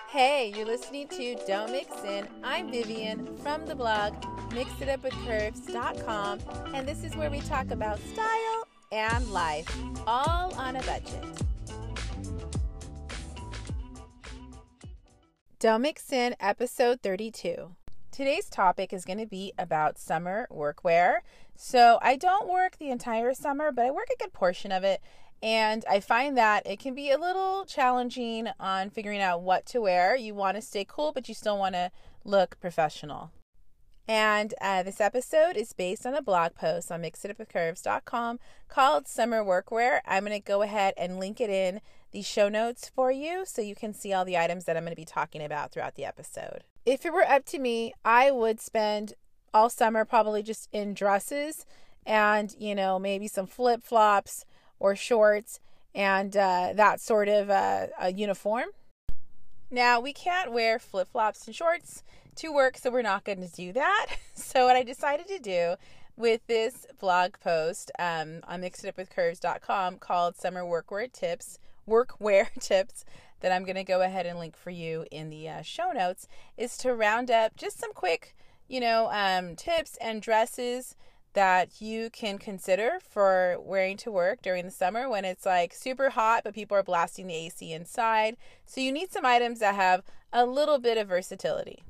Hey, you're listening to Don't Mix In. I'm Vivian from the blog mixitupwithcurves.com, and this is where we talk about style and life, all on a budget. Don't Mix In, episode 32. Today's topic is going to be about summer workwear. So I don't work the entire summer, but I work a good portion of it. And I find that it can be a little challenging on figuring out what to wear. You want to stay cool, but you still want to look professional. And this episode is based on a blog post on mixitupwithcurves.com called Summer Workwear. I'm going to go ahead and link it in the show notes for you so you can see all the items that I'm going to be talking about throughout the episode. If it were up to me, I would spend all summer probably just in dresses and, maybe some flip-flops or shorts and that sort of a uniform. Now, we can't wear flip-flops and shorts to work, so we're not going to do that. So what I decided to do with this blog post on mixitupwithcurves.com called Summer Workwear Tips, that I'm going to go ahead and link for you in the show notes, is to round up just some quick, tips and dresses that you can consider for wearing to work during the summer when it's like super hot, but people are blasting the AC inside. So you need some items that have a little bit of versatility.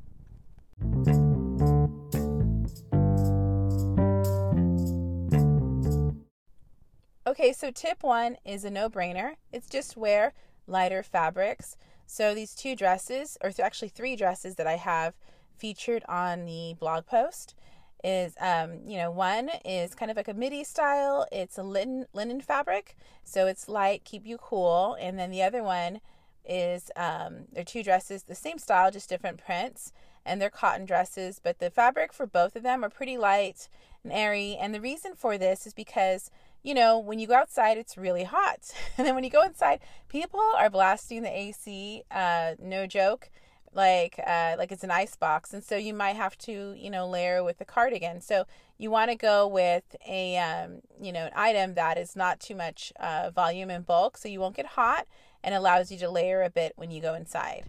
Okay, so tip 1 is a no-brainer. It's just wear lighter fabrics. So these 2 dresses, or actually 3 dresses that I have featured on the blog post is, one is kind of like a midi style. It's a linen fabric, so it's light, keep you cool. And then the other one is, they're 2 dresses, the same style, just different prints, and they're cotton dresses. But the fabric for both of them are pretty light and airy. And the reason for this is because, when you go outside, it's really hot. And then when you go inside, people are blasting the AC, no joke. Like it's an ice box. And so you might have to, layer with a cardigan. So you want to go with a, an item that is not too much volume and bulk, so you won't get hot and allows you to layer a bit when you go inside.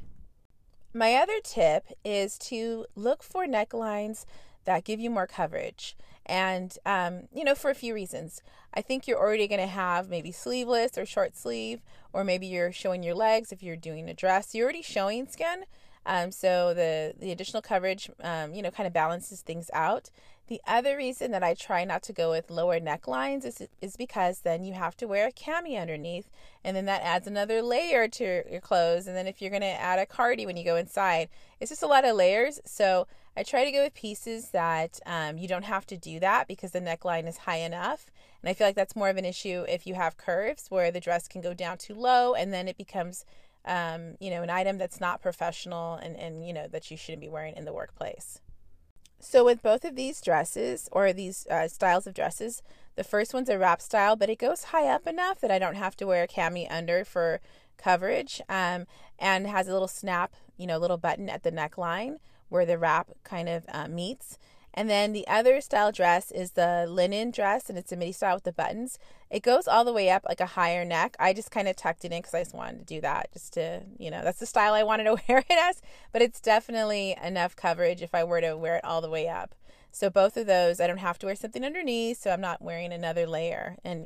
My other tip is to look for necklines that give you more coverage. And, for a few reasons. I think you're already going to have maybe sleeveless or short sleeve, or maybe you're showing your legs if you're doing a dress. You're already showing skin. So the additional coverage, kind of balances things out. The other reason that I try not to go with lower necklines is because then you have to wear a cami underneath, and then that adds another layer to your clothes. And then if you're going to add a cardi when you go inside, it's just a lot of layers. So I try to go with pieces that you don't have to do that because the neckline is high enough. And I feel like that's more of an issue if you have curves where the dress can go down too low, and then it becomes an item that's not professional and that you shouldn't be wearing in the workplace. So with both of these dresses, or these styles of dresses, the first one's a wrap style, but it goes high up enough that I don't have to wear a cami under for coverage, and has a little snap, little button at the neckline where the wrap kind of meets. And then the other style dress is the linen dress, and it's a midi style with the buttons. It goes all the way up like a higher neck. I just kind of tucked it in because I just wanted to do that, just to, that's the style I wanted to wear it as. But it's definitely enough coverage if I were to wear it all the way up. So both of those, I don't have to wear something underneath, so I'm not wearing another layer and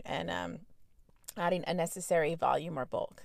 adding unnecessary volume or bulk.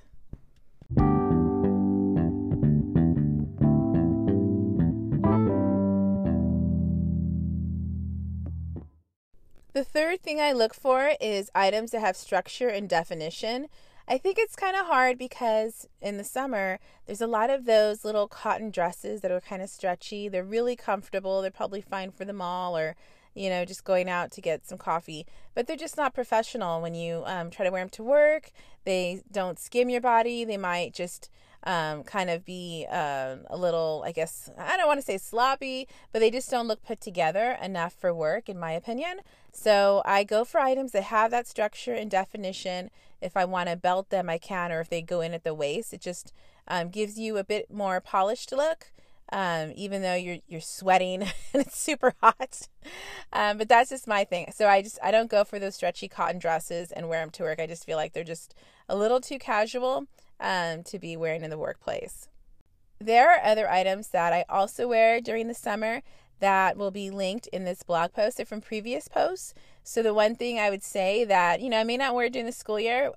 The third thing I look for is items that have structure and definition. I think it's kind of hard because in the summer, there's a lot of those little cotton dresses that are kind of stretchy. They're really comfortable. They're probably fine for the mall or, just going out to get some coffee. But they're just not professional when you try to wear them to work. They don't skim your body. They might just kind of be a little, I guess, I don't want to say sloppy, but they just don't look put together enough for work, in my opinion. So I go for items that have that structure and definition. If I want to belt them, I can, or if they go in at the waist, it just gives you a bit more polished look. Even though you're sweating and it's super hot. But that's just my thing. So I don't go for those stretchy cotton dresses and wear them to work. I just feel like they're just a little too casual to be wearing in the workplace. There are other items that I also wear during the summer that will be linked in this blog post. They're from previous posts. So the one thing I would say that, I may not wear during the school year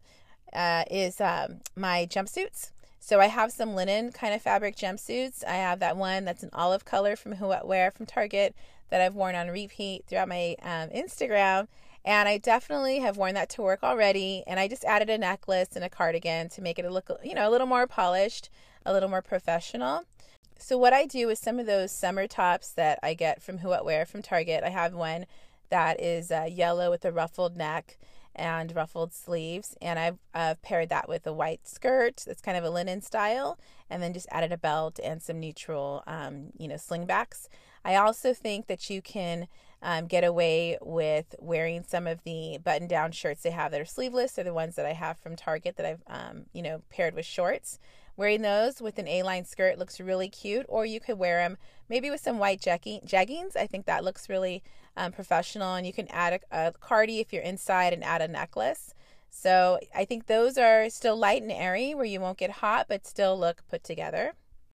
is my jumpsuits. So I have some linen kind of fabric jumpsuits. I have that one that's an olive color from Who What Wear from Target that I've worn on repeat throughout my Instagram. And I definitely have worn that to work already. And I just added a necklace and a cardigan to make it look, a little more polished, a little more professional. So what I do is some of those summer tops that I get from Who What Wear from Target. I have one that is yellow with a ruffled neck and ruffled sleeves, and I've paired that with a white skirt that's kind of a linen style, and then just added a belt and some neutral slingbacks. I also think that you can get away with wearing some of the button down shirts they have that are sleeveless. They're the ones that I have from Target that I've paired with shorts. Wearing those with an A-line skirt looks really cute, or you could wear them maybe with some white jeggings. I think that looks really professional, and you can add a cardi if you're inside and add a necklace. So I think those are still light and airy where you won't get hot but still look put together.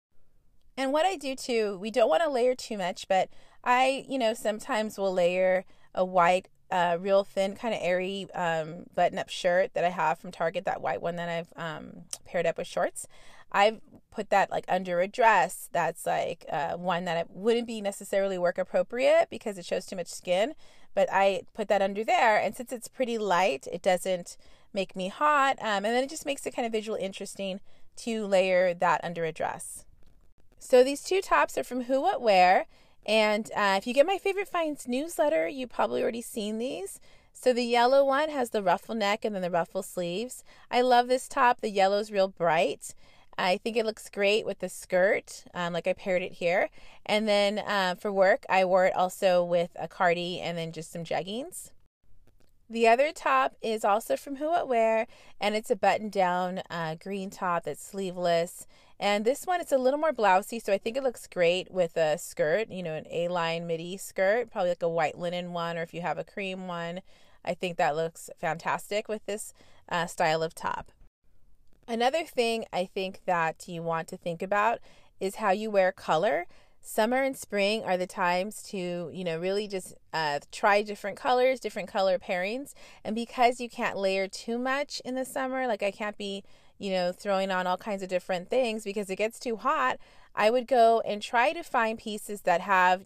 And what I do too, we don't want to layer too much, but I, sometimes will layer a white real thin kind of airy button-up shirt that I have from Target, that white one that I've paired up with shorts. I've put that like under a dress that's like one that it wouldn't be necessarily work appropriate because it shows too much skin, but I put that under there, and since it's pretty light, it doesn't make me hot, and then it just makes it kind of visually interesting to layer that under a dress. So these two tops are from Who What Wear. And if you get my Favorite Finds newsletter, you've probably already seen these. So the yellow one has the ruffle neck and then the ruffle sleeves. I love this top. The yellow is real bright. I think it looks great with the skirt, like I paired it here. And then for work, I wore it also with a cardi and then just some jeggings. The other top is also from Who What Wear, and it's a button-down green top that's sleeveless. And this one, it's a little more blousy, so I think it looks great with a skirt, an A-line midi skirt, probably like a white linen one, or if you have a cream one, I think that looks fantastic with this style of top. Another thing I think that you want to think about is how you wear color. Summer and spring are the times to, really just try different colors, different color pairings. And because you can't layer too much in the summer, like I can't be, throwing on all kinds of different things because it gets too hot, I would go and try to find pieces that have,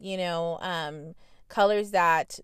colors that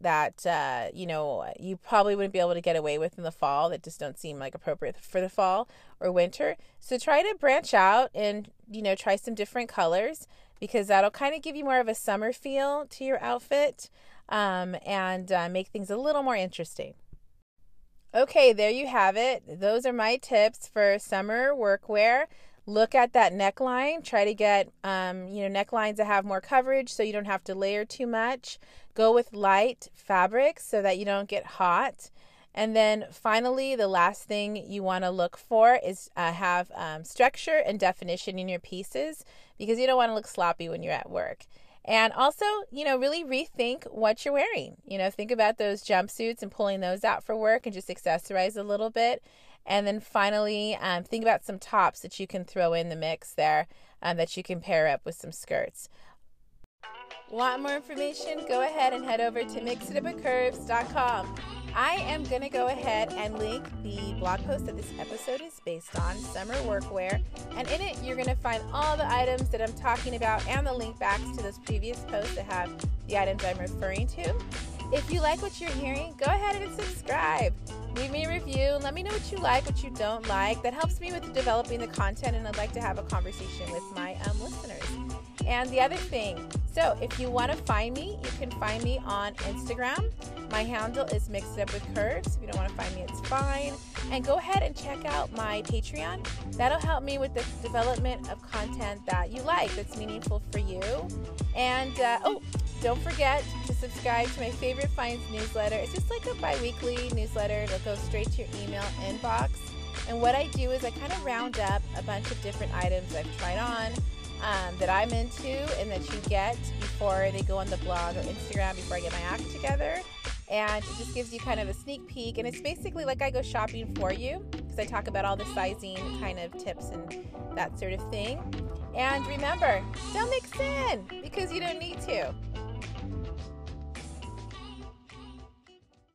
you probably wouldn't be able to get away with in the fall, that just don't seem like appropriate for the fall or winter. So try to branch out and, try some different colors, because that'll kind of give you more of a summer feel to your outfit and make things a little more interesting. Okay, there you have it. Those are my tips for summer workwear. Look at that neckline. Try to get, necklines that have more coverage so you don't have to layer too much. Go with light fabrics so that you don't get hot. And then finally, the last thing you want to look for is have structure and definition in your pieces, because you don't want to look sloppy when you're at work. And also, really rethink what you're wearing. Think about those jumpsuits and pulling those out for work and just accessorize a little bit. And then finally, think about some tops that you can throw in the mix there that you can pair up with some skirts. Want more information? Go ahead and head over to mixitupwithcurves.com. I am going to go ahead and link the blog post that this episode is based on, summer workwear, and in it you're going to find all the items that I'm talking about and the link backs to those previous posts that have the items I'm referring to. If you like what you're hearing, go ahead and subscribe. Leave me a review and let me know what you like, what you don't like. That helps me with developing the content, and I'd like to have a conversation with my listeners. And the other thing, so if you want to find me, you can find me on Instagram. My handle is mixitupwithcurves. If you don't want to find me, it's fine. And go ahead and check out my Patreon. That'll help me with the development of content that you like, that's meaningful for you. And don't forget to subscribe to my Favorite Finds newsletter. It's just like a bi-weekly newsletter that'll go straight to your email inbox. And what I do is I kind of round up a bunch of different items I've tried on, that I'm into and that you get before they go on the blog or Instagram, before I get my act together. And it just gives you kind of a sneak peek. And it's basically like I go shopping for you, because I talk about all the sizing kind of tips and that sort of thing. And remember, don't mix in because you don't need to.